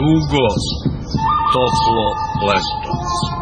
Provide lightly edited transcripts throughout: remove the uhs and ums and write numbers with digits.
dugo, toplo leto.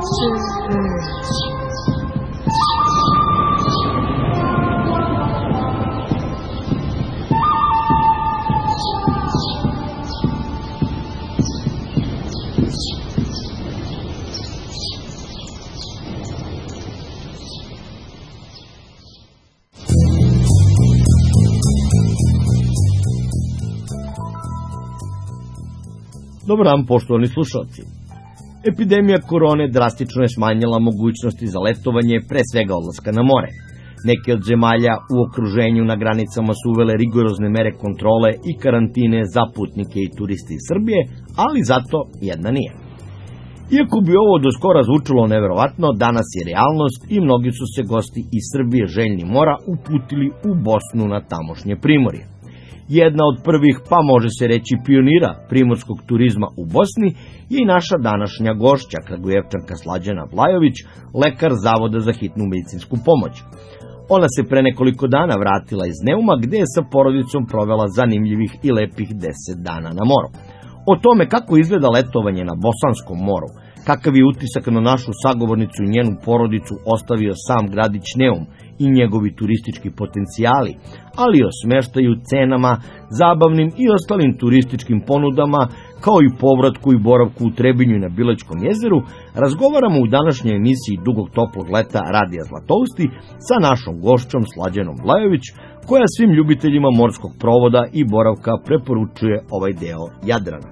Dobar dan, poštovani slušalci. Epidemija korone drastično je smanjila mogućnosti za letovanje, pre svega odlaska na more. Neke od zemalja u okruženju na granicama su uvele rigorozne mere kontrole i karantine za putnike i turiste iz Srbije, ali zato jedna nije. Iako bi ovo do skora zvučalo neverovatno, danas je realnost i mnogi su se gosti iz Srbije željni mora uputili u Bosnu na tamošnje primorje. Jedna od prvih, pa može se reći pionira primorskog turizma u Bosni je i naša današnja gošća, Kragujevčanka Slađana Blajović, lekar Zavoda za hitnu medicinsku pomoć. Ona se pre nekoliko dana vratila iz Neuma, gde je sa porodicom provela zanimljivih i lepih 10 dana na moru. O tome kako izgleda letovanje na Bosanskom moru, kakav je utisak na našu sagovornicu i njenu porodicu ostavio sam gradić Neum i njegovi turistički potencijali, ali o smeštaju, cenama, zabavnim i ostalim turističkim ponudama, kao i povratku i boravku u Trebinju i na Bilačkom jezeru, razgovaramo u današnjoj emisiji Dugog toplog leta Radija Zlatousti sa našom gošćom Slađanom Blajović, koja svim ljubiteljima morskog provoda i boravka preporučuje ovaj deo Jadrana.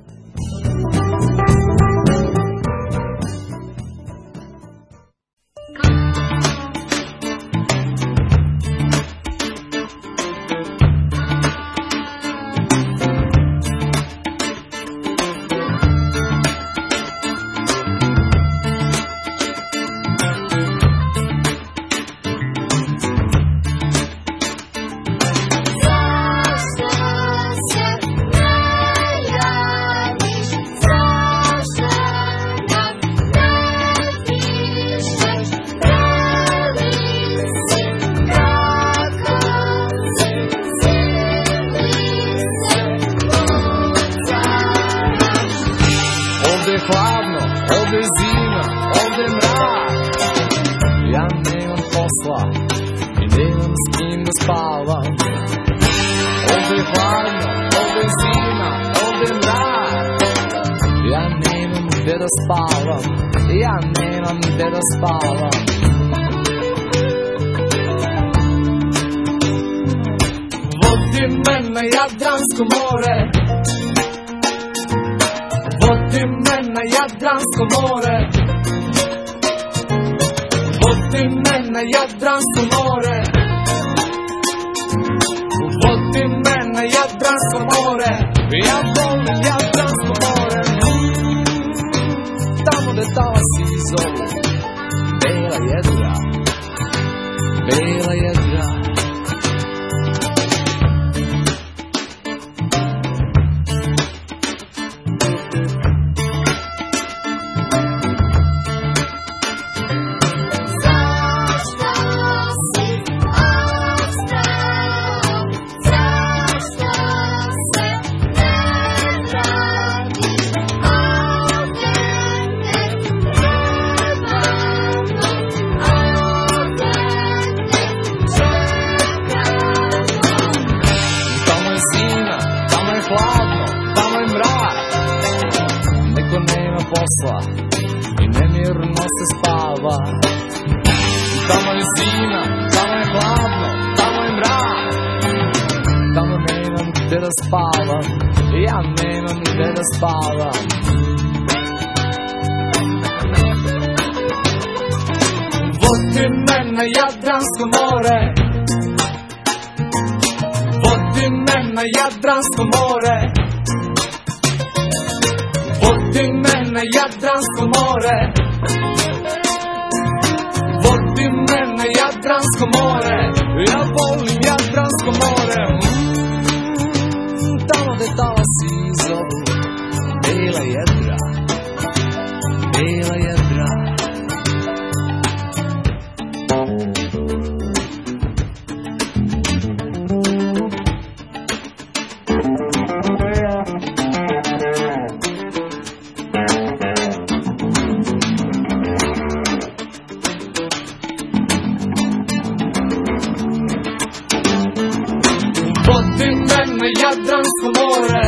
Vodi me na Jadransko more, vodi me na Jadransko more, vodi me na Jadransko more, vodi me na Jadransko more, ja volim Jadransko more, tamo gde talasi zovu, bela jedra, bela jedra. I nemirno se spava. Tamo je zima, tamo je hladno, tamo je mrak. Tamo nemam gde da spavam, ja nemam gde da spavam. Vodi me na Jadransko more, vodi me na Jadransko more, vodi me na Jadransko more, vodi me na Jadransko more, ja volim Jadransko more, tamo gde talasi zovu, bela jedra, bela jedra. Jadransko more,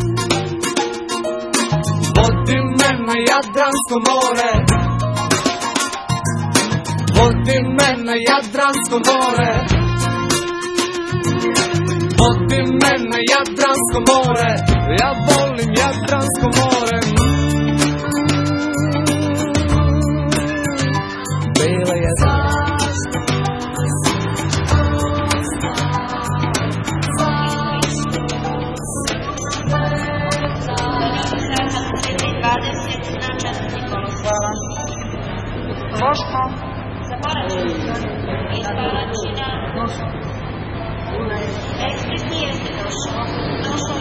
vodi me na Jadransko more, vodi me na Jadransko more, vodi me na Jadransko more, ja volim Jadransko more. Bela je Loško, zaboravim, iz Palačina, ekspres nije se došao u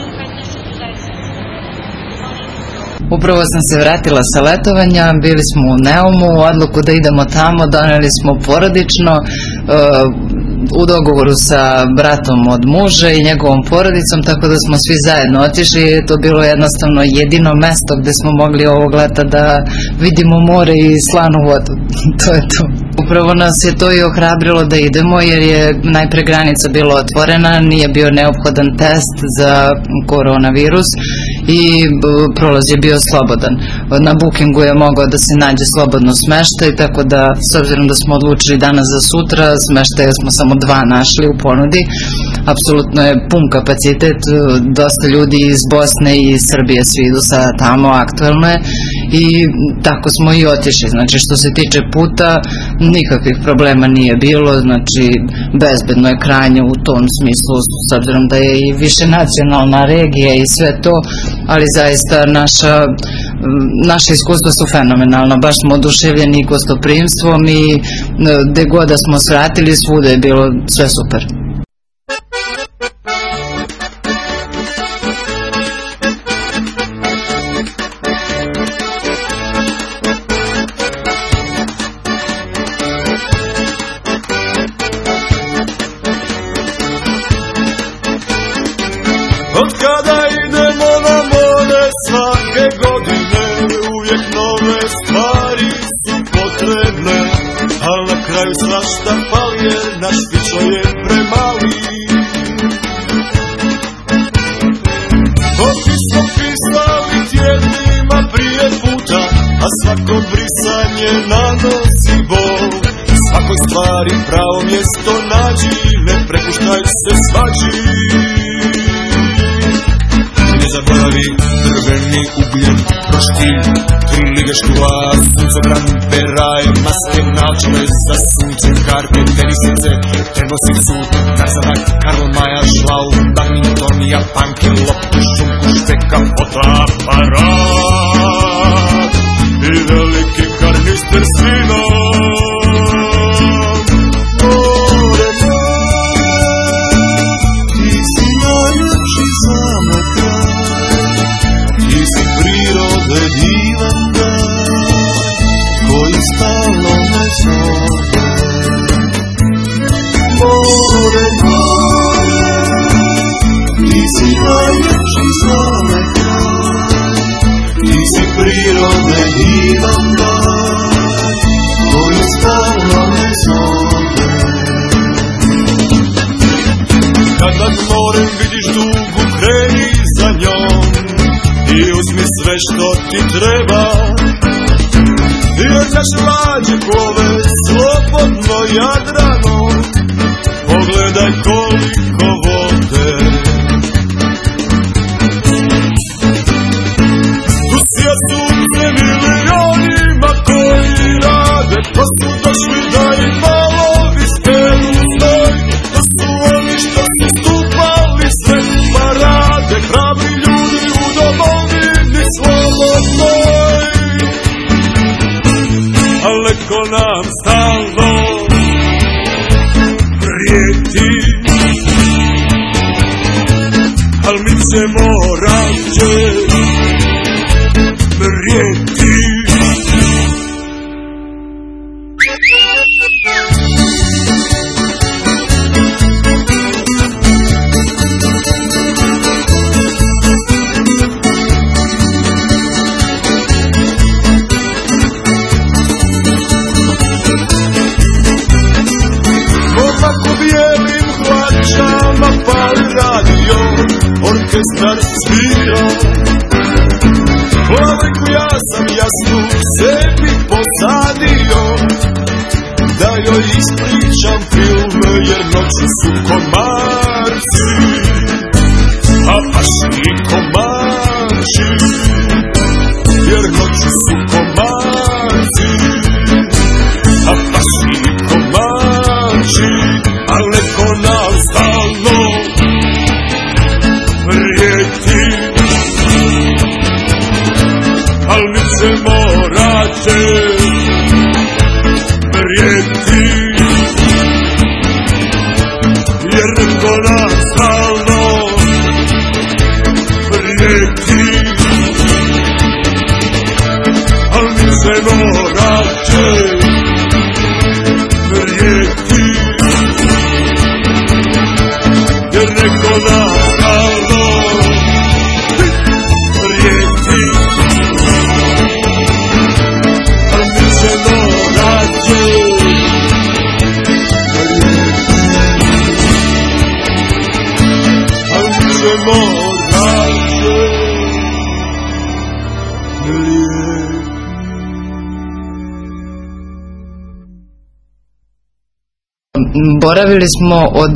15:40. Upravo sam se vratila sa letovanja, bili smo u Neumu, odluku da idemo tamo doneli smo porodično, u dogovoru sa bratom od muža i njegovom porodicom, tako da smo svi zajedno otišli i to bilo jednostavno jedino mesto gde smo mogli ovog leta da vidimo more i slanu vodu. To je to. Upravo nas je to i ohrabrilo da idemo jer je najpre granica bila otvorena, nije bio neophodan test za koronavirus i prolaz je bio slobodan. Na Bookingu je mogao da se nađe slobodno smeštaj, tako da s obzirom da smo odlučili danas za sutra, smeštaja smo samo 2 našli u ponudi. Apsolutno je pun kapacitet, dosta ljudi iz Bosne i Srbije svi idu sada tamo, aktuelno je i tako smo i otišli. Znači što se tiče puta, nikakvih problema nije bilo, znači bezbedno je krajnje u tom smislu, s obzirom da je i više nacionalna regija i sve to, ali zaista naše iskustva su fenomenalna, baš smo oduševljeni gostoprimstvom i gde god da smo svratili, svuda je bilo sve super. Od kada idemo na more svake godine, uvijek nove stvari su potrebne, al na kraju svašta fali jer naš fićo je premali. Kopi smo pisali tjednima prije puta, a svako brisanje nanosi bol. Svakoj stvari pravo mjesto nađi, ne prepuštaj se svađi. Ne zaboravi drveni ugljen, roštilj, 3 lige štuva, suncobran, peraj, maske, naočale za sunce, karte, tenisice, termosicu, karzanak, Karl Maja, šlau, badminton, japanke, loptu, šunku, šteka, fotoaparat i veliki karnister s vinom. Kad nad morem vidiš dugu, kreni za njom i uzmi sve što ti treba, jer naše mlađe plove slobodno Jadrano. Pogledaj koliko vode, tu sija sunce milionima koji rade, pa su došli da im malo visperu znoj. To su oni što su stupali sve parade, hrabri ljudi u domovini slobodnoj. A leko nam stalno prijeti, al mi ćemo rađe prijeti. orkestar svira. Polako ja sam jasnu sebi posadio, da joj ispričam film, jer noću su komarci, a baš i komarci, jer noću su komarci, a baš i komarci, al neko nam stalno prijeti, al mi se morate prijeti, jer neko nam stalno prijeti, al mi se morate prijeti, jer neko nam stalno prijeti, al mi se morate Boravili smo od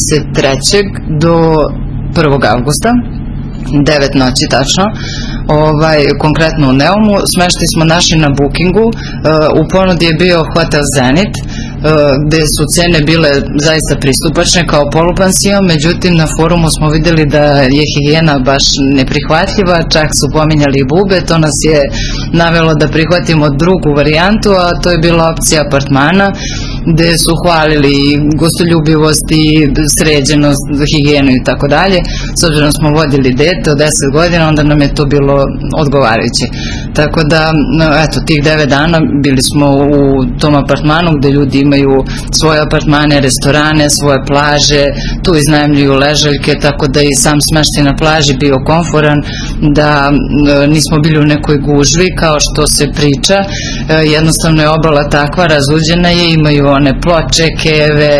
23. do 1. avgusta, 9 noći tačno, konkretno u Neumu. Smeštaj smo našli na Bookingu, u ponudi je bio hotel Zenit, gde su cene bile zaista pristupačne kao polupansion, međutim na forumu smo videli da je higijena baš neprihvatljiva, čak su pominjali i bube, to nas je navelo da prihvatimo drugu varijantu, a to je bila opcija apartmana, gde su hvalili gostoljubivost i sređenost, higijenu i tako dalje. S obzirom smo vodili dete od 10 godina, onda nam je to bilo odgovarajuće. Tako da, eto, tih 9 dana bili smo u tom apartmanu gde ljudi imaju svoje apartmane, restorane, svoje plaže, tu iznajmljuju ležaljke, tako da i sam smeštaj na plaži bio komforan, da nismo bili u nekoj gužvi kao što se priča. Jednostavno je obala takva, razuđena je, imaju one ploče, keve,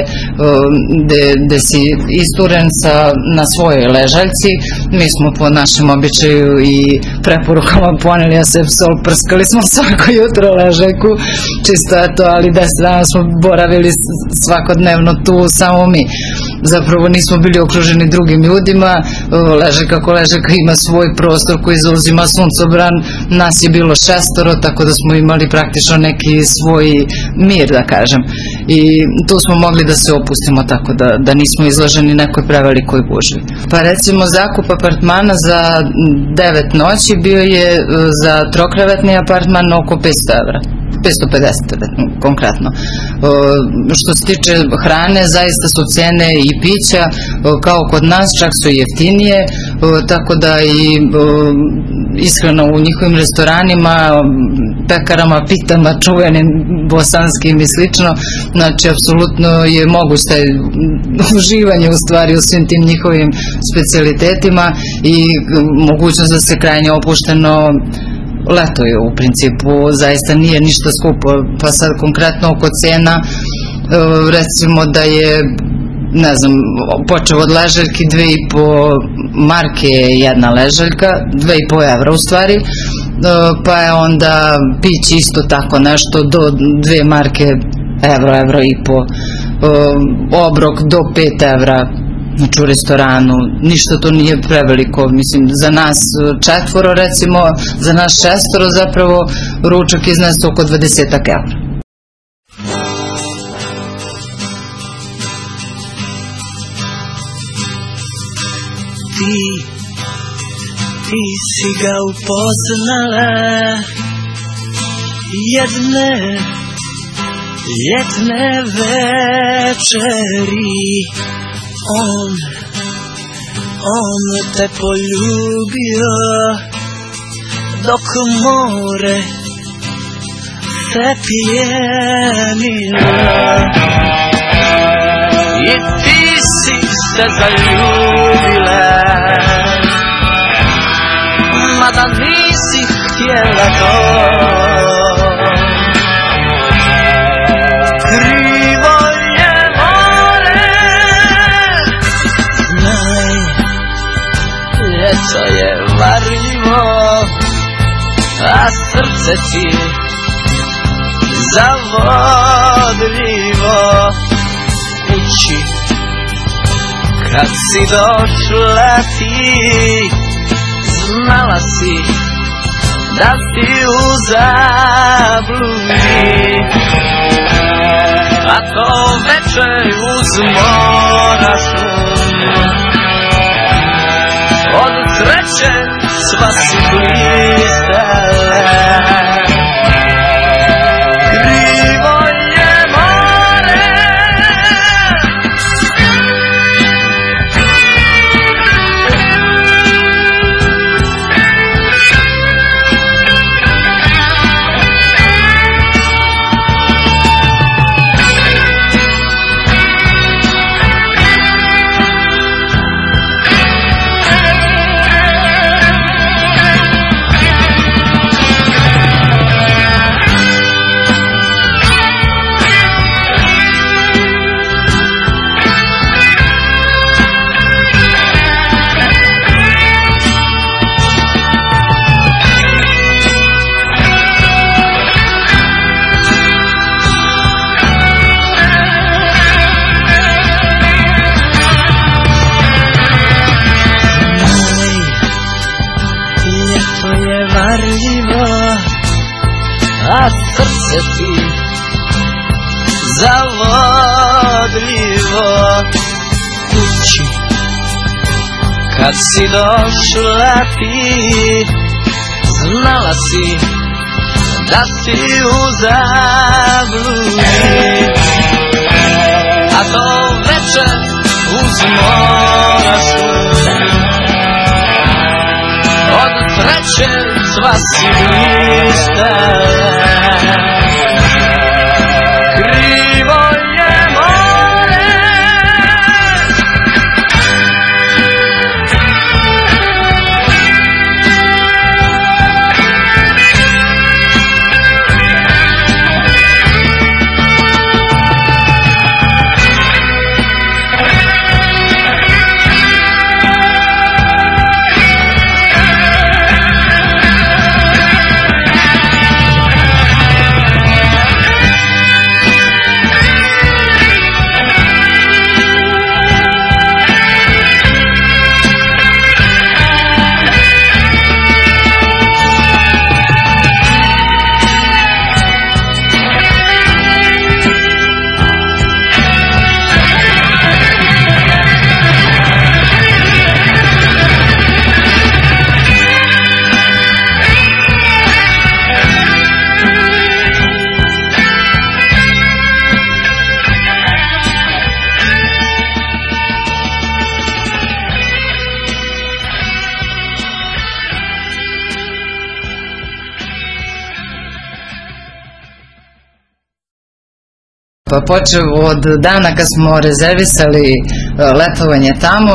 gde si isturen na svojoj ležaljci. Mi smo po našem običaju i preporukama poneli asepsol, prskali smo svako jutro ležaljku, čisto eto, ali 10 dana smo boravili svakodnevno tu samo mi. Zapravo nismo bili okruženi drugim ljudima, ležaljka ko ležaljka ima svoj prostor koji zauzima suncobran, nas je bilo 6, tako da smo imali praktično neki svoj mir, da kažem. I tu smo mogli da se opustimo, tako da nismo izloženi nekoj prevelikoj gužvi. Pa recimo zakup apartmana za 9 noći bio je za trokrevetni apartman oko 500 evra. 550 konkretno. Što se tiče hrane, zaista su cene i pića kao kod nas, čak su jeftinije, tako da i ishrana u njihovim restoranima, pekarama, pitama, čuvenim bosanskim i slično, znači apsolutno je moguće uživanje u stvari u svim tim njihovim specijalitetima i mogućnost da se krajnje opušteno letuje u principu, zaista nije ništa skupo. Pa sad konkretno oko cena, recimo da je, ne znam, počeo od ležaljki 2,5 marke jedna ležaljka, 2,5 evra u stvari, pa je onda pići isto tako nešto do 2 marke evro i po, obrok do 5 evra, znači u restoranu, ništa to nije preveliko, mislim, za nas 4 recimo, za nas 6 zapravo ručak iznese oko 20 evra. Ti si ga upoznala jedne večeri, on te poljubio dok more se pijenilo i ti si se zaljubila, mada nisi htjela to. Krivo je more, osjeti zavodljivo kući. Kad si došla ti, znala si da si u zabludi, a to večer uz mora šum. Od sreće sva si blistala, krivo je more. A srce ti zavodljivo kući. Kad si došla ti, znala si da si u zabludi, a to večer uz mora šum. Od sreće sva si blistala, krivo je more. Pa počeo od dana kad smo rezervisali letovanje tamo,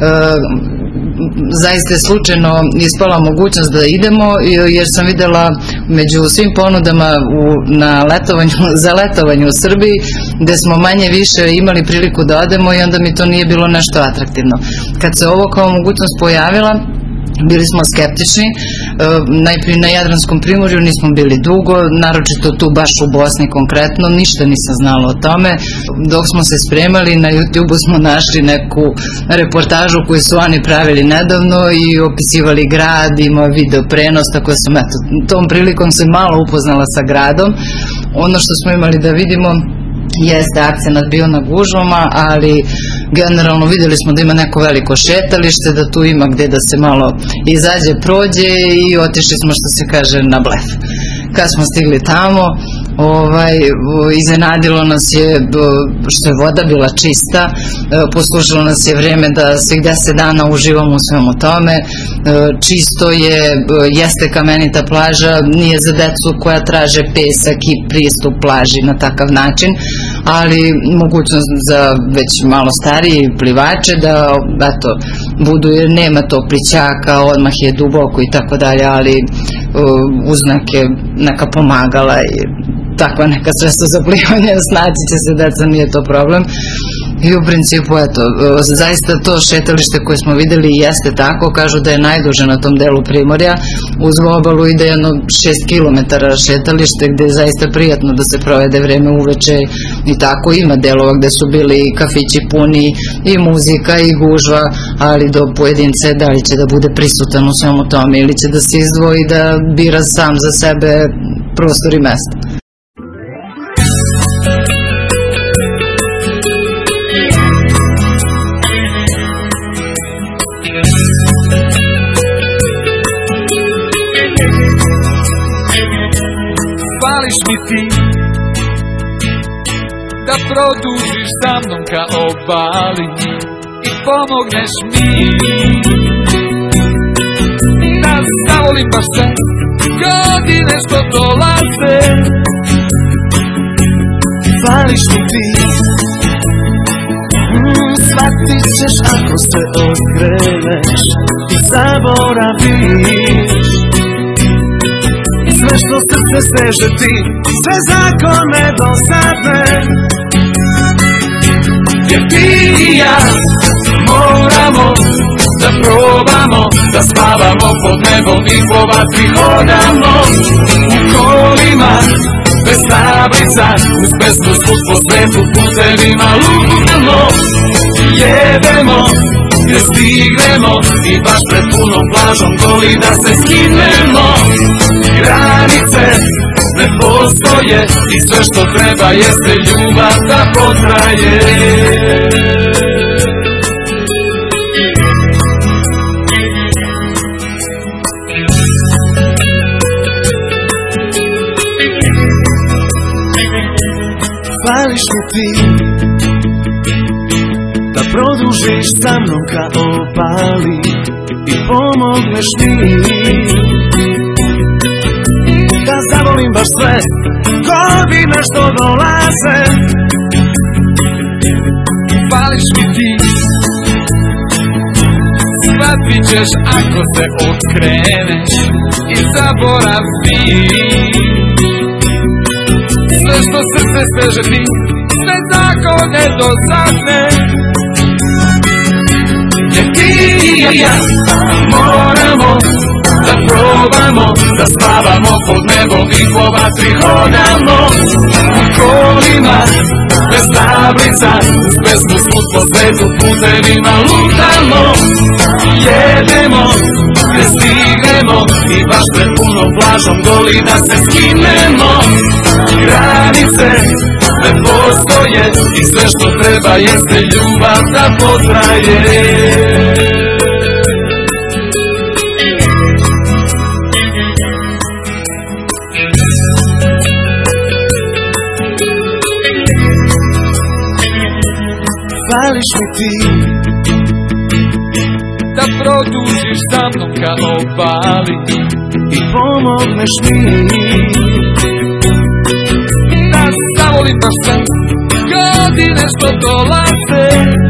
zaista je slučajno ispala mogućnost da idemo, jer sam videla među svim ponudama za letovanje u Srbiji, gde smo manje više imali priliku da odemo i onda mi to nije bilo nešto atraktivno. Kad se ovo kao mogućnost pojavila, bili smo skeptični. Najprije na Jadranskom primorju nismo bili dugo, naročito tu baš u Bosni konkretno, ništa nisam znala o tome. Dok smo se spremali, na YouTube-u smo našli neku reportažu koju su oni pravili nedavno i opisivali grad, imao video prenos, tako da sam tom prilikom se malo upoznala sa gradom. Ono što smo imali da vidimo jeste akcenat bio na gužvama, ali generalno vidjeli smo da ima neko veliko šetalište, da tu ima gde da se malo izađe, prođe i otišli smo, što se kaže, na blef. Kad smo stigli tamo, iznenadilo nas je što je voda bila čista, poslužilo nas je vreme da svih 10 dana uživamo u svemu tome. Čisto je, jeste kamenita plaža, nije za decu koja traže pesak i pristup plaži na takav način, ali mogućnost za već malo stariji plivače da budu, jer nema to plićaka, odmah je duboko i tako dalje, ali uz neka pomagala i takva neka sredstva za plivanje, snaći će se deca, nije to problem. I u principu, eto, zaista to šetalište koje smo videli jeste tako, kažu da je najduže na tom delu Primorja, uz obalu ide jedno 6 km šetalište gde je zaista prijatno da se provede vreme uveče i tako. Ima delova gde su bili kafići puni i muzika i gužva, ali do pojedince da li će da bude prisutan u svemu tome ili će da se izdvoji da bira sam za sebe prostor i mesto. Fališ mi ti da produžiš sa mnom ka obali i pomogneš mi da zavolim baš sve godine što dolaze. Fališ mi ti, shvatit ćeš ako se okreneš i zaboraviš sve što srce steže ti, sve zakone dosadne. Jer ti i ja moramo da probamo, da spavamo pod nebom i po vatri hodamo u kolima, bez tablica, uz pesmu svud po svetu, putevima lutamo, jedemo, gdje stignemo i baš pred punom plažom goli da se skinemo. Granice ne postoje i sve što treba jeste ljubav da potraje. Fališ mi ti da produžiš sa mnom ka obali i pomogneš mi da zavolim baš sve godine što dolaze. Fališ mi ti, shvatit ćeš ako se okreneš i zaboraviš sve što srce steže ti, sve zakone dosadne. Jer ti i ja moramo da probamo, da spavamo pod nebom i po vatri hodamo u kolima, bez tablica, uz pesmu svud po svetu, putevima lutamo, jedemo, gde stignemo i baš pred punom plažom goli da se skinemo. Granice ne postoje i sve što treba jeste ljubav da potraje. Fališ mi ti da produžiš sa mnom ka obali i pomogneš mi da zavolim baš sve godine što dolaze.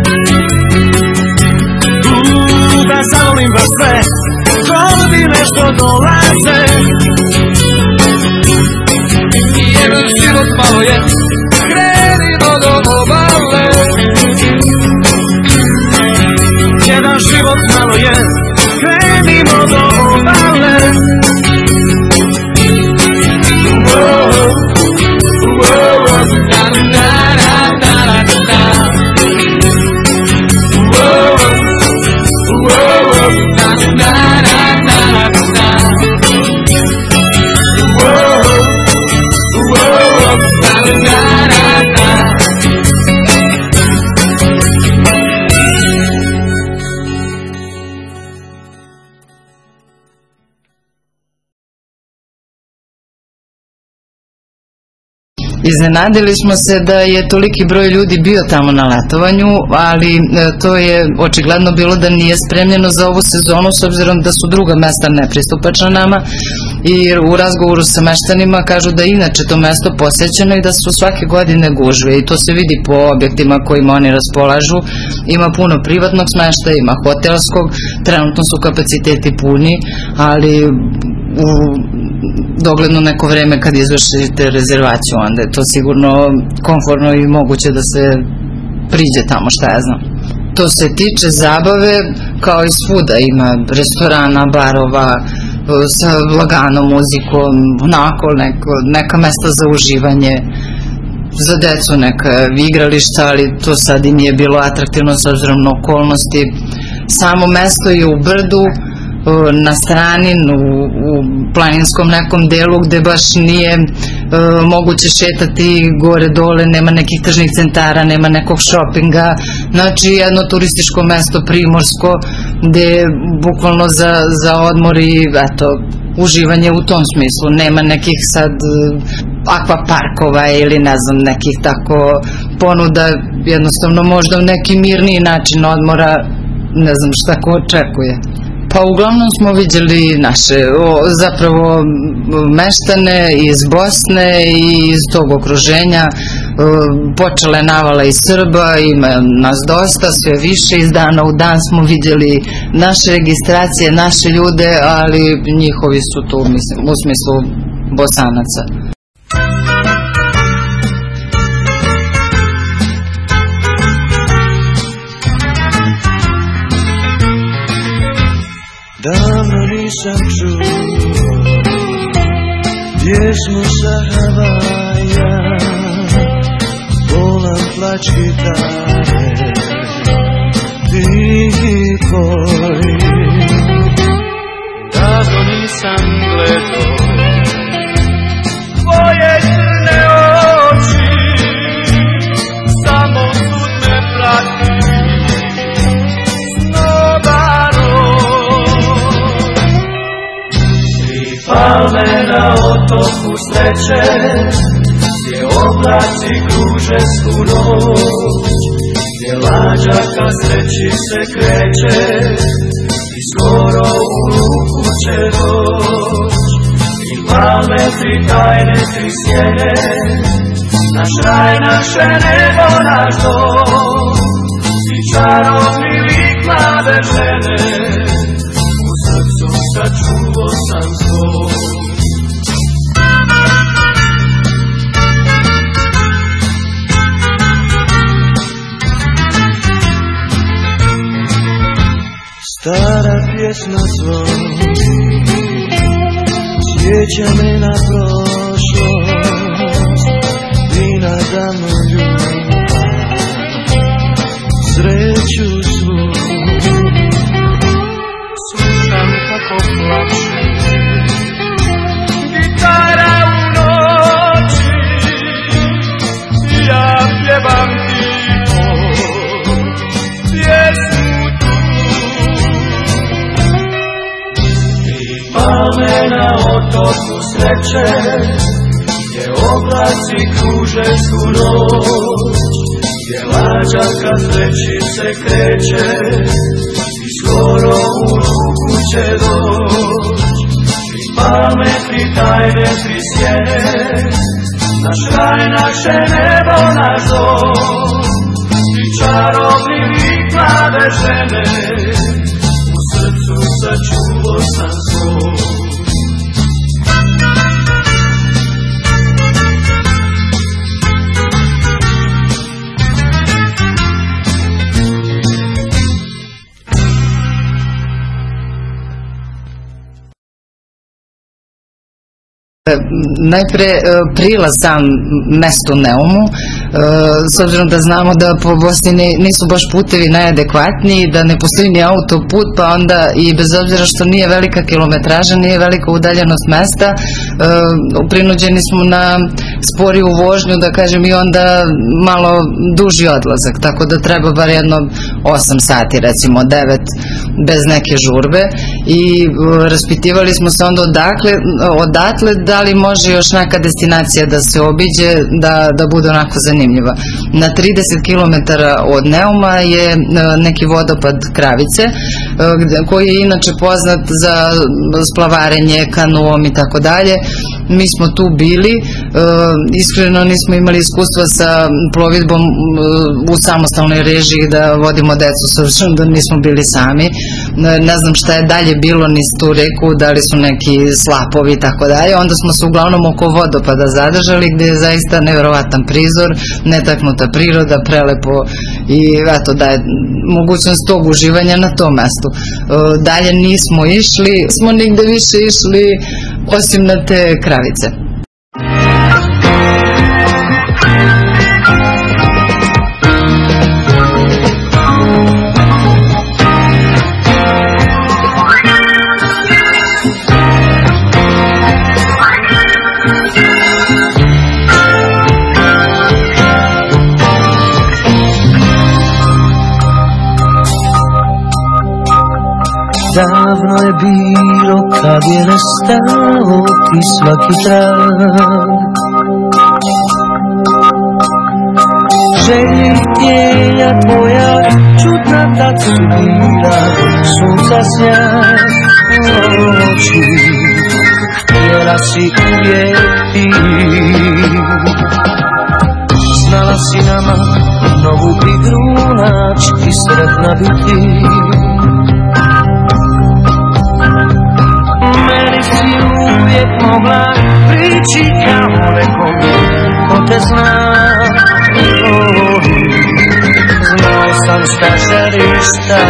Da zavolim baš sve godine što dolaze. Jedan život malo je, krenimo do obale. Jedan život malo je, krenimo do obale. Iznenadili smo se da je toliki broj ljudi bio tamo na letovanju, ali to je očigledno bilo da nije spremljeno za ovu sezonu, s obzirom da su druga mesta nepristupačna nama, i u razgovoru sa meštanima kažu da je inače to mesto posećeno i da su svake godine gužve, i to se vidi po objektima kojima oni raspolažu. Ima puno privatnog smeštaja, ima hotelskog, trenutno su kapaciteti puni, ali u dogledno neko vreme kad izvršite rezervaciju, onda je to sigurno komfortno i moguće da se priđe tamo, šta ja znam. To se tiče zabave, kao i svuda, ima restorana, barova, sa laganom muzikom, onako neka mesta za uživanje, za decu neka igrališta, ali to sad i nije bilo atraktivno s obzirom na okolnosti. Samo mesto je u brdu, na strani, u planinskom nekom delu gde baš nije moguće šetati gore dole, nema nekih tržnih centara, nema nekog šopinga, znači jedno turističko mesto primorsko gde je bukvalno za odmor i eto, uživanje u tom smislu, nema nekih sad akvaparkova ili ne znam nekih tako ponuda, jednostavno možda neki mirniji način odmora, ne znam šta ko očekuje. Pa uglavnom smo vidjeli naše, zapravo meštane iz Bosne i iz tog okruženja, počele navala iz Srba, ima nas dosta, sve više, iz dana u dan smo vidjeli naše registracije, naše ljude, ali njihovi su tu, mislim, u smislu Bosanaca. Davno nisam čuo pjesmu sa Havaja, bolan plač gitare, tihi poj. Davno nisam gledao tvoje crne oči, samo sud me prati. Palme na otoku sreće, gdje oblaci kruže svu noć, gdje lađa ka sreći se kreće i skoro u ruku će doć. I palme tri tajne, tri sjene, naš raj, naše nebo, naš dom, i čarobni lik mlade žene, u srcu sačuvo sam svoj. Stara pjesma zvoni, sjeća me na prošlost i na davnu ljubav, sreću svu. Slušam kako plače gitara u noći, ja pjevam tiho pjesmu. Palme na otoku sreće, gdje oblaci kruže svu noć, gdje lađa ka sreći se kreće i skoro u ruku će doć. I palme tri tajne, tri sjene, naš raj, naše nebo, naš dom, i čarobni lik mlade žene, u srcu sačuvo sam svoj. Najpre prilaz sam mestu Neumu, s obzirom da znamo da po Bosni nisu baš putevi najadekvatniji, da ne postoji ni autoput, pa onda i bez obzira što nije velika kilometraža, nije velika udaljenost mesta, prinuđeni smo na sporiju vožnju, da kažem, i onda malo duži odlazak, tako da treba bar jedno 8 sati, recimo 9, bez neke žurbe, i raspitivali smo se onda odatle da li može još neka destinacija da se obiđe, da bude onako zanimljiva. Na 30 km od Neuma je neki vodopad Kravice, koji je inače poznat za splavarenje, kanuom i tako dalje. Mi smo tu bili, iskreno nismo imali iskustva sa plovidbom u samostalnoj režiji da vodimo decu, s obzirom da nismo bili sami. ne znam šta je dalje bilo niz tu reku, da li su neki slapovi i tako dalje. Onda smo se uglavnom oko vodopada zadržali, gde je zaista nevjerovatan prizor, netaknuta priroda, prelepo i eto da je mogućnost tog uživanja na tom mestu. Dalje nismo išli, smo nigde više išli osim na te Kravice. Davno je bilo kad je nestao ti svaki trag, želje i htjenja tvoja čudna tad su bila, sunca sjaj u oči, htjela si uvijek ti, znala si nama novu igru naći i sretna biti. Meni si uvijek mogla prići kao nekom ko te zna. Znao sam šta želiš šta.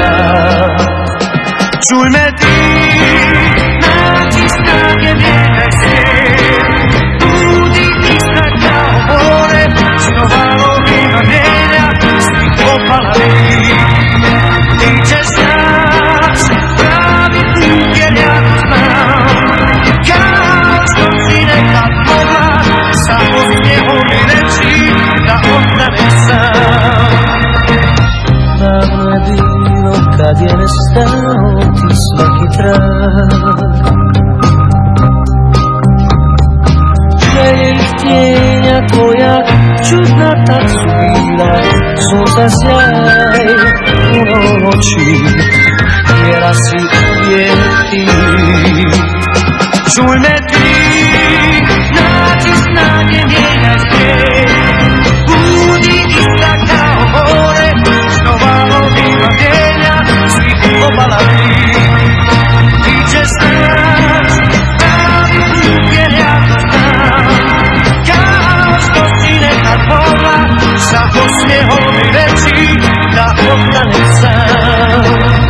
Čuj me ti, naći snage mijenjaj se. Budi ista kao more, snova lovima mijenja svih opala mi. Ti ćeš naći pravi put jer ja znam. Kao što si nekad mogla sa osmijehom mi reći da ostanem sam. Davno je bilo kad je nestao ti svaki trag, želje i htjenja tvoja čudna tad su bila, sunca sjaj u noći, htjela si uvijek ti. Čuj me ti, naći snage mijenjaj se. Budi ista kao more, snova lovima mijenja svih obala mi. Ti ćeš naći pravi put jer ja to znam. Kao što si nekad mogla sa osmijehom mi reći da ostanem sam.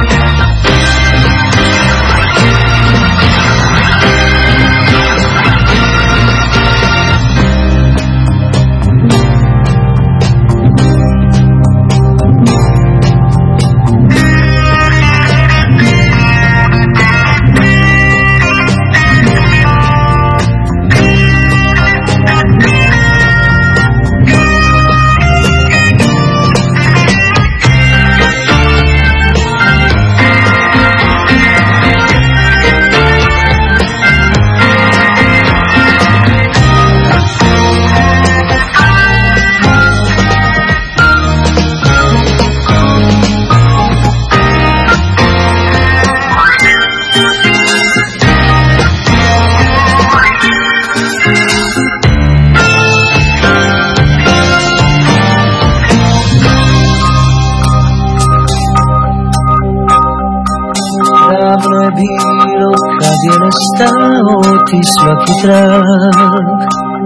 Davno je bilo kad je nestao ti svaki trag,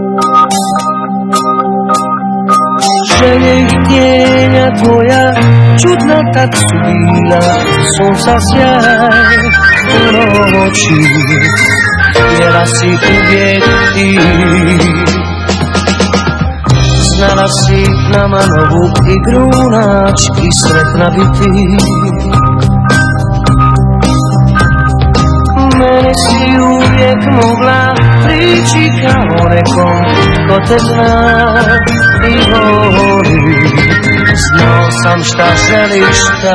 želje i htjenja tvoja čudna tad su bila, sunca sjaj u noći, htjela si uvijek ti. Znala si nama novu igru naći i sretna biti. Meni si uvijek mogla prići kao nekom ko te zna i voli. Znao sam šta želiš šta.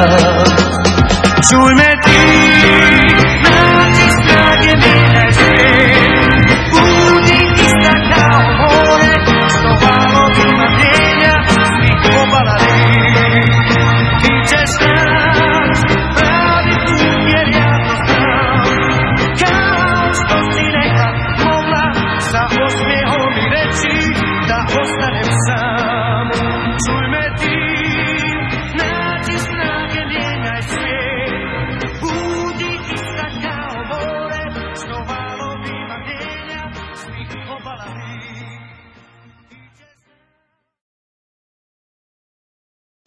Čuj me ti, naći snage mijenjaj se. Budi ista kao more, snova lovima mijenja svih obala mi. Ti ćeš naći pravi put jer ja to znam. Kao što si nekad mogla sa osmijehom mi reći da ostanem sam. Čuj me ti, naći snage mijenjaj svijet.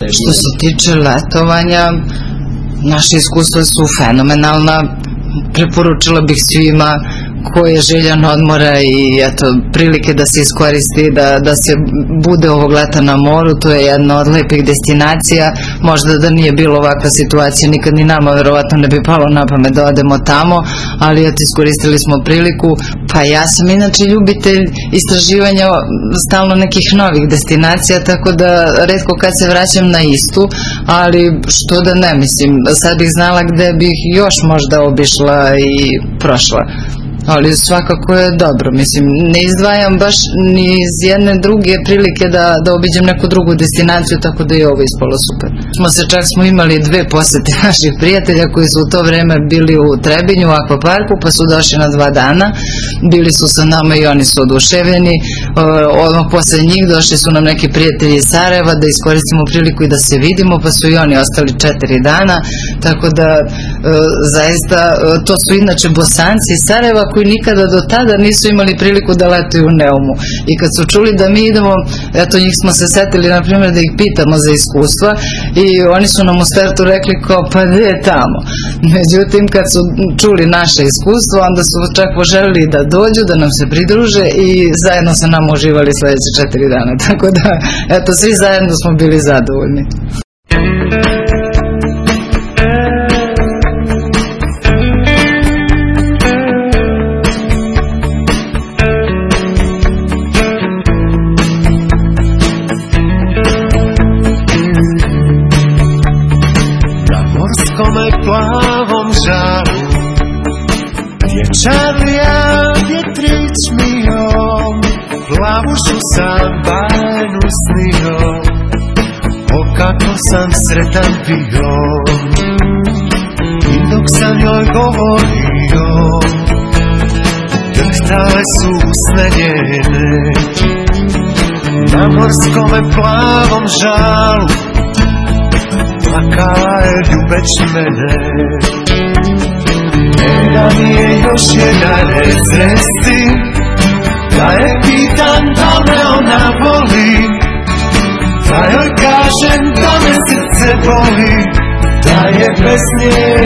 Što se tiče letovanja, naše iskustva su fenomenalna. Preporučila bih svima ko je željan odmora i eto, prilike da se iskoristi, da se bude ovog leta na moru. To je jedna od lepih destinacija. Možda da nije bilo ovakva situacija, nikad ni nama verovatno ne bi palo na pamet da odemo tamo, ali eto, iskoristili smo priliku. Pa ja sam inače ljubitelj istraživanja stalno nekih novih destinacija, tako da retko kad se vraćam na istu, ali što da ne, mislim, sad bih znala gde bih još možda obišla i prošla. Ali svakako je dobro, mislim, ne izdvajam baš ni iz jedne druge prilike da obiđem neku drugu destinaciju, tako da je ovo ispalo super. Smo imali 2 posete naših prijatelja koji su u to vreme bili u Trebinju, u akvaparku, pa su došli na 2 dana, bili su sa nama i oni su oduševljeni. Odmah posle njih došli su nam neki prijatelji iz Sarajeva da iskoristimo priliku i da se vidimo, pa su i oni ostali 4 dana, tako da zaista to su inače Bosanci iz Sarajeva koji nikada do tada nisu imali priliku da letuju u Neumu. I kad su čuli da mi idemo, eto, njih smo se setili, na primjer, da ih pitamo za iskustva i oni su nam u startu rekli kao, pa gde je tamo? Međutim, kad su čuli naše iskustvo, onda su čak poželili da dođu, da nam se pridruže i zajedno sa nama uživali sledeće 4 dana. Tako da, eto, svi zajedno smo bili zadovoljni. Plavom žalu dječarija vjetrić mio, plavušu sam bajnu snio, o kako sam sretan bio. I dok sam joj govorio, drhtale su usne njene, na morskome plavom žalu plakala je ljubeć mene. Da mi je još jedan resresti, da je pitan da me ona voli, da joj kažem da me srce boli, da je bez nje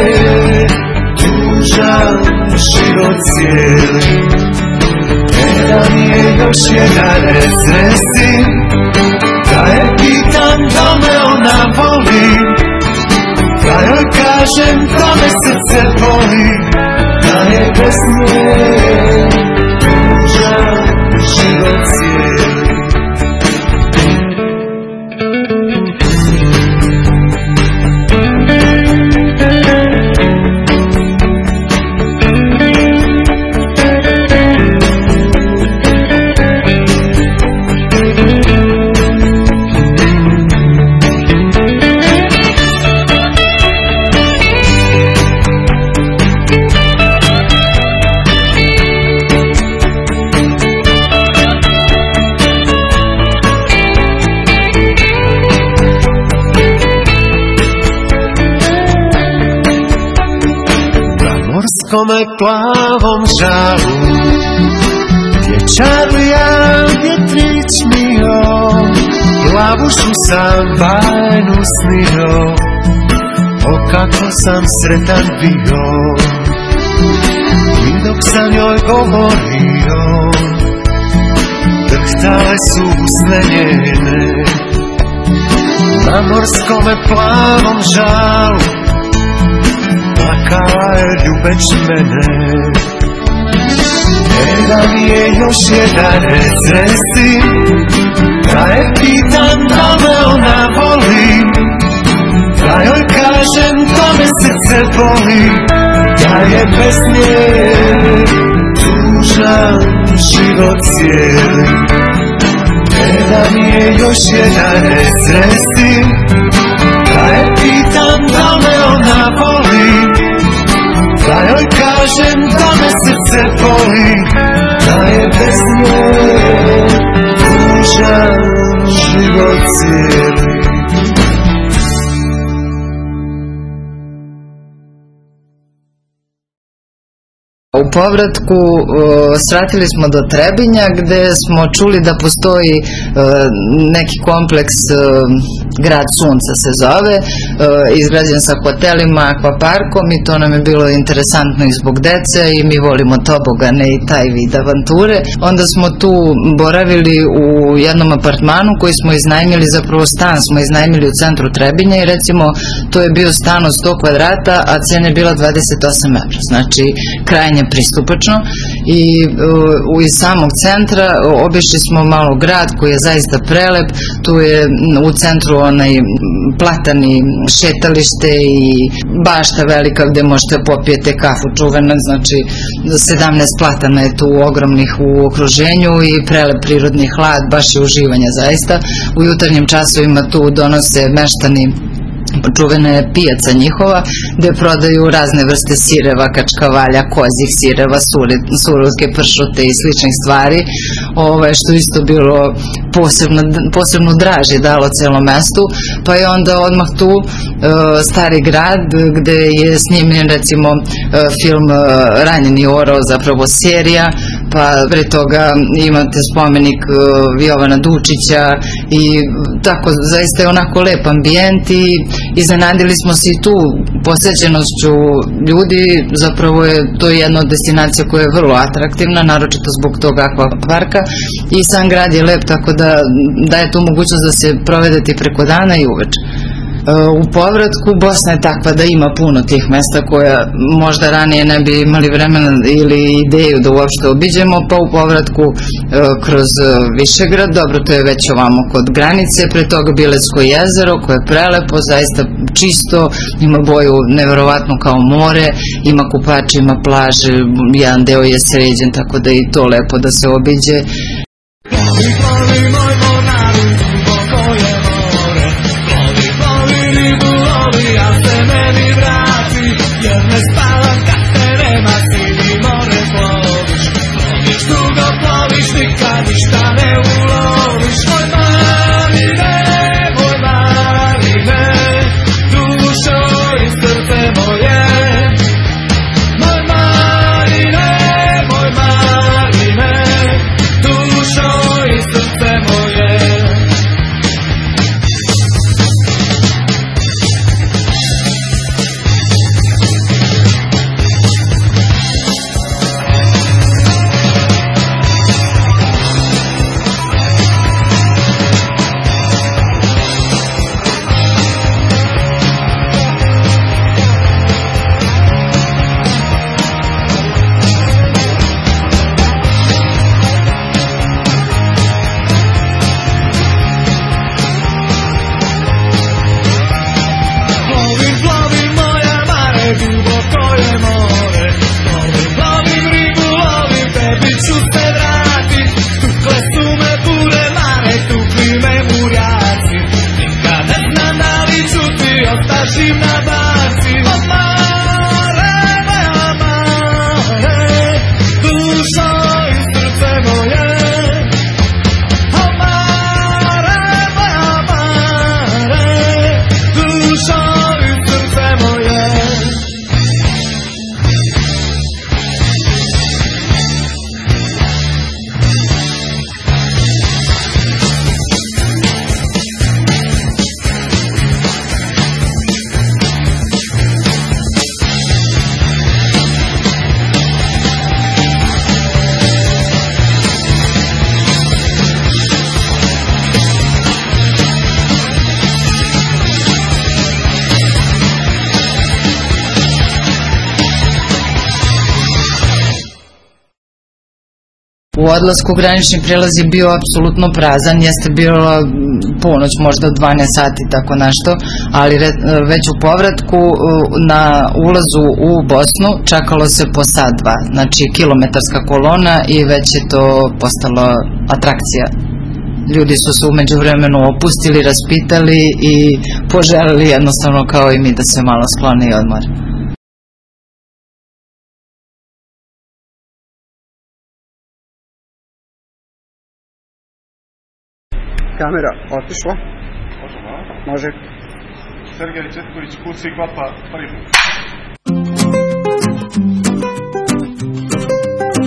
tužan život cijeli. Da mi je još jedan resresti, da je pitan da me ona voli, da joj kažem da me srce boli, da je bez nje tužan život cijeli. Kome plavom žalu dječarija vjetrić mio, plavušu sam bajnu snio, o kako sam sretan bio. I dok sam joj govorio, drhtale su usne njene, na morskome plavom žalu plakala je ljubeć mene. Da mi je još jedan resresti, da je pitan da me ona voli, da joj kažem da me srce boli, da je bez nje tužan život cijeli. Da mi je još jedan resresti, da je pitan da me ona voli, da joj kažem da me srce boli, da je bez nje tužan život cijeli. U povratku svratili smo do Trebinja gde smo čuli da postoji neki kompleks Grad sunca se zove, izgrađen sa hotelima, akvaparkom i to nam je bilo interesantno i zbog dece i mi volimo tobogane i taj vid avanture. Onda smo tu boravili u jednom apartmanu koji smo iznajmili, zapravo stan smo iznajmili u centru Trebinja i recimo to je bio stan od 100 kvadrata, a cena je bila 28 evra, znači krajnje pristupačno i iz samog centra obišli smo malo grad koji je zaista prelep, tu je u centru onaj platani šetalište i bašta velika gde možete popijete kafu čuvena, znači 17 platana je tu ogromnih u okruženju i prelep prirodni hlad, baš je uživanje zaista. U jutarnjim časovima tu donose meštani čuvena je pijaca njihova gde prodaju razne vrste sireva, kačkavalja, kozih sireva, surutke, pršute i sličnih stvari, što isto bilo posebno draži dalo celom mestu. Pa je onda odmah tu Stari grad gde je snimljen recimo film Ranjeni orao, zapravo serija, pa pre toga imate spomenik Jovana Dučića i tako, zaista je onako lep ambijent i iznenadili smo se i tu posećenošću ljudi, zapravo je to jedna od destinacija koja je vrlo atraktivna, naročito zbog tog akvaparka i sam grad je lep, tako da daje tu mogućnost da se provedete preko dana i uveče. U povratku Bosna je takva da ima puno tih mesta koja možda ranije ne bi imali vremena ili ideju da uopšte obiđemo, pa u povratku kroz Višegrad, dobro to je već ovamo kod granice, pre toga Biletsko jezero koje je prelepo, zaista čisto, ima boju neverovatno kao more, ima kupače, ima plaže, jedan deo je sređen, tako da je i to lepo da se obiđe. U odlasku granični prelaz je bio apsolutno prazan, jeste bilo ponoć, možda 12 sati, tako nešto, ali već u povratku na ulazu u Bosnu čekalo se po sat, dva, znači kilometarska kolona i već je to postalo atrakcija. Ljudi su se umeđu vremenu opustili, raspitali i poželili jednostavno kao i mi da se malo sklone i odmore. Kamera otišla. Može. Sergej Četković, Kursi Klapa, prvi put.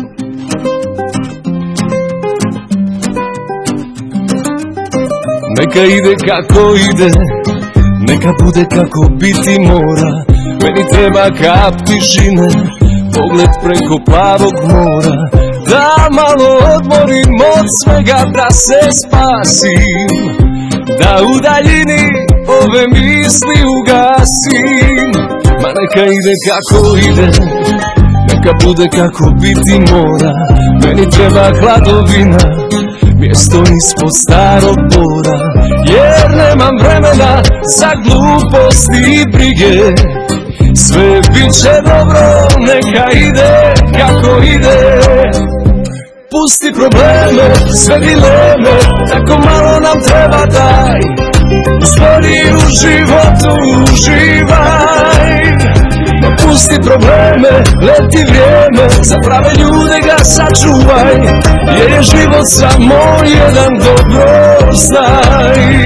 Nek neka ide kako ide, neka bude kako biti mora. Meni treba kap tišine, pogled preko plavog mora, da malo odmorim od svega, da se spasim, da u daljini ove misli ugasim. Ma neka ide kako ide, neka bude kako biti mora. Meni treba hladovina, mjesto ispod starog bora, jer nemam vremena za gluposti i brige. Sve bit će dobro, neka ide kako ide. Pusti probleme, sve dileme, tako malo nam treba daj. Uspori u životu, uživaj. Pusti probleme, leti vrijeme, za prave ljude ga sačuvaj, jer je život samo jedan, dobro znaj.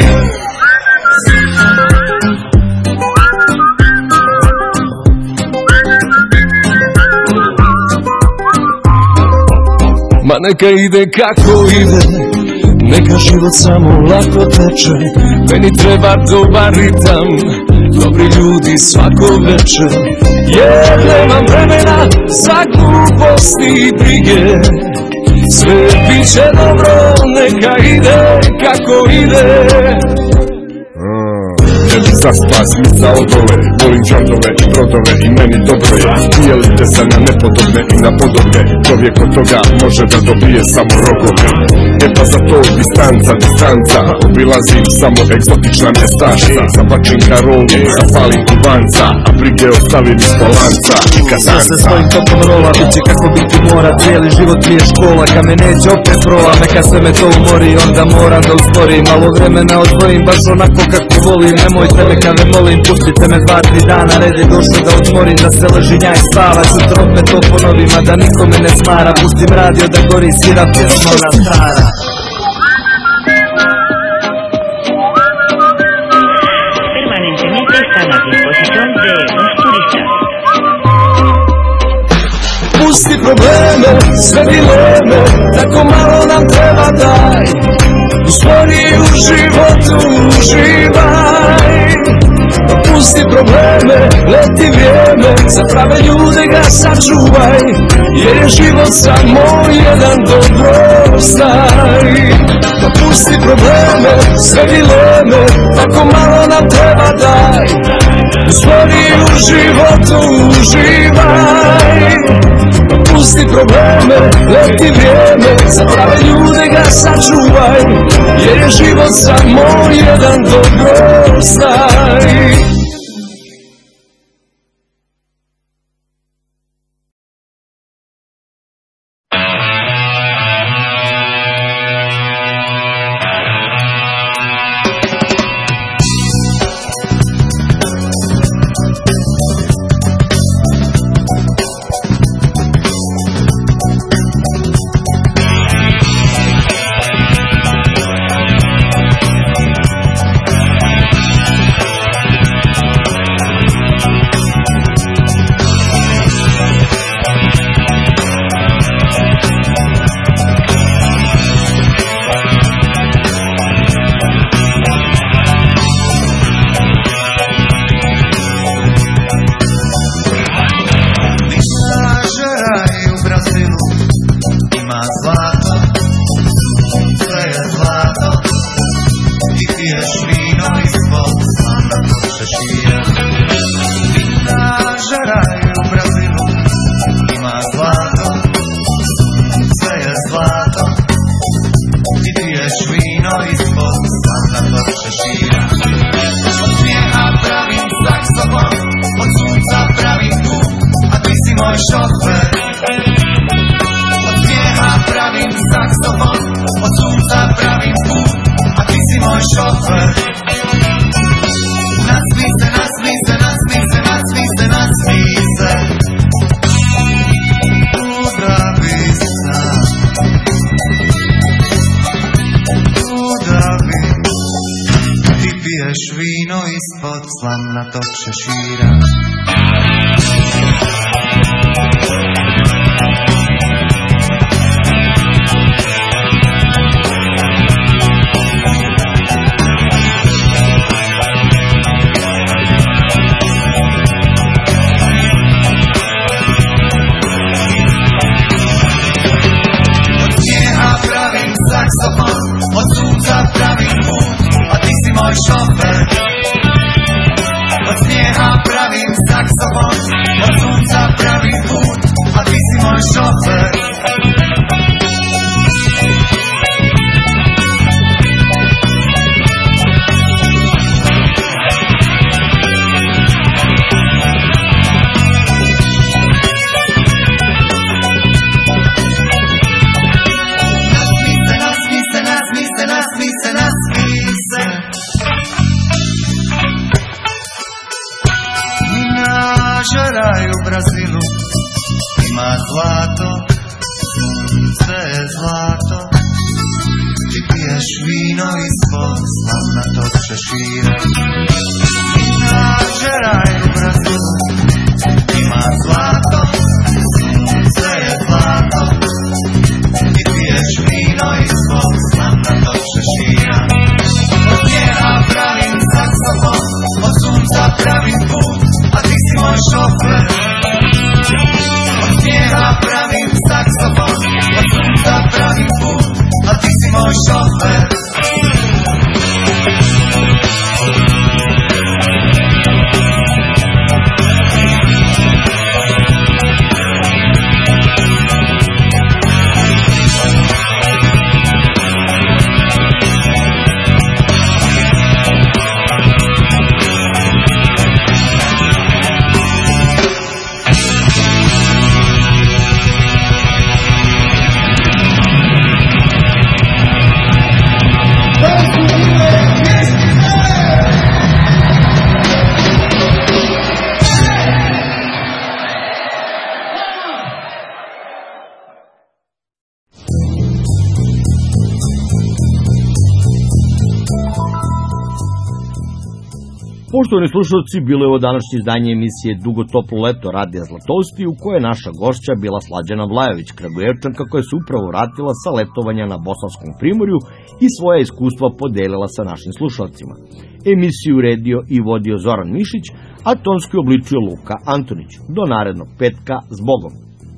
Ma neka ide kako ide, neka život samo lako teče. Meni treba dobar ritam, dobri ljudi svako večer, jer nemam vremena za gluposti i brige. Sve bit će dobro, neka ide kako ide. Želim zaspas misao dole, volim džandove i brodove i meni dobro je. Dijelite se na nepodobne i na podobne, čovjek od toga može da dobije samo rogove. E pa za to distanca, obilazim samo egzotična mjestašta. Zabačim karolu, zapalim kubanca, a brige ostavim iz polanca i kazanca. Sve se svojim tokom rola, bit će kako biti mora, cijeli život mi je škola, kad me neće opet prola, neka sve me to umori, onda moram da usporim, malo vremena odvojim, baš onako kako volim. Nemojte me kada molim, pustite me 2-3 dana, red je došlo da odmorim, da se ležinja i spava, sutra opet to ponovim, a da nikome ne smara, pustim radio da gori, svira pjesma na stara. Permanentemente están a disposición de los turistas. Pusti probleme, sve dileme, tako malo nam treba daj. Uspori u životu, uživaj. Pusti probleme, leti vrijeme, za prave ljude ga sačuvaj, jer je život samo jedan, dobro znaj. Pusti probleme, sve dileme, tako malo nam treba daj. Uspori u životu, uživaj. Pusti probleme, leti vrijeme, za prave ljude ga sačuvaj, jer je život samo jedan, dobro znaj. Vino ispod slamnatog šešira. šofer. Od smijeha pravim saksofon, od sunca pravim put, a ti si moj šofer. Žaraj u Brazilu ima zlato, sunce je zlato. Ti piješ vino ispod slavnatog šešira. Žaraj u Brazilu ima zlato, sunce je zlato. Ti piješ vino ispod slavnatog šešira. Od njega pravim saksofon, od sunca pravim put, a ti si moj šofer. Od smijeha pravim saksofon, od sunca pravim put, a ti si moj šofer. Poštovani slušalci, bilo je ovo današnje izdanje emisije Dugo toplo leto Radija Zlatosti, u kojoj je naša gošća bila Slađana Vlajović, Kragujevčanka koja se upravo vratila sa letovanja na Bosanskom primorju i svoja iskustva podelila sa našim slušalcima. Emisiju uredio i vodio Zoran Mišić, a tonski obličio Luka Antonić. Do narednog petka, s Bogom!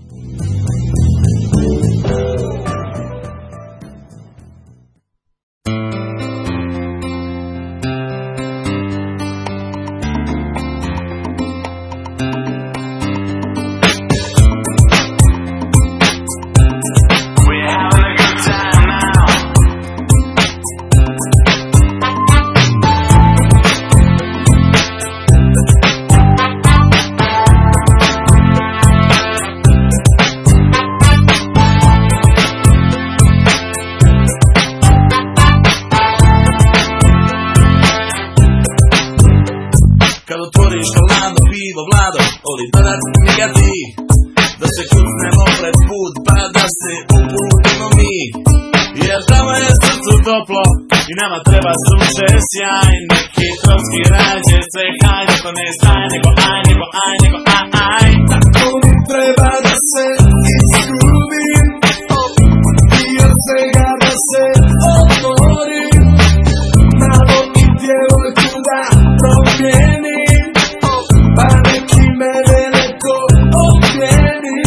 Oli dodat njega ti, da se kuznemo pred put, pa da se uputimo mi. Jer tamo je srcu toplo i nama treba sunce sjaj. Neki tropski rađe se hajde, to ne staj, nego aj, nego aj, nego aj, aj. Tako mi treba da se izgubim i od svega da se otvorim. Malo i djevojku da promijenim, pa neki me veliko opjeni.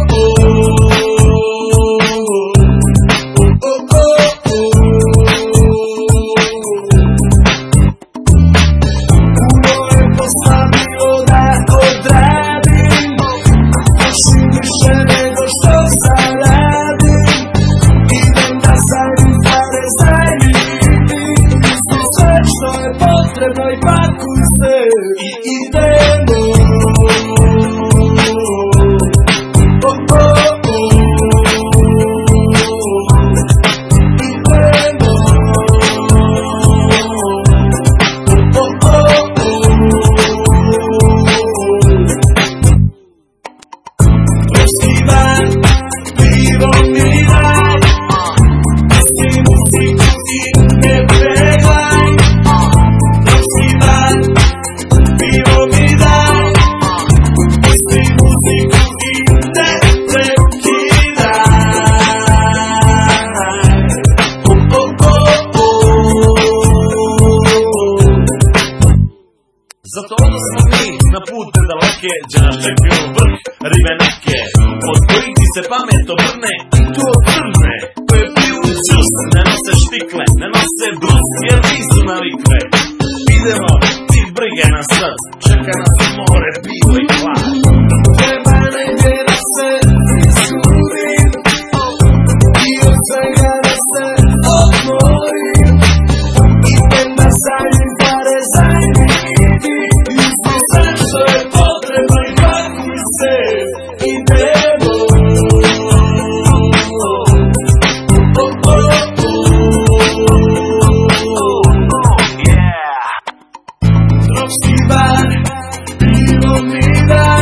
Puno je posla bilo da odradim, još i više nego što zaradim. Idem da zanim pare zajmiti, istu sve što je potrebno i pakuj se i idemo. Zato onda smo mi na put predaleke, gdje nas čekaju vrh rive neke, od kojih ti se pamet obrne i to crne, koje piju čus, ne nose štikle, ne nose brus, jer nisu navikle. idemo, ti brige na src, čeka nas more, pivo i hlad. Treba negdje da se iskurim i od svega da se odmorim. Idem da sanjim pare zajedniti, uzmi sve što je potrebno i pakuj se, idemo. Tropski bar, pivo mi da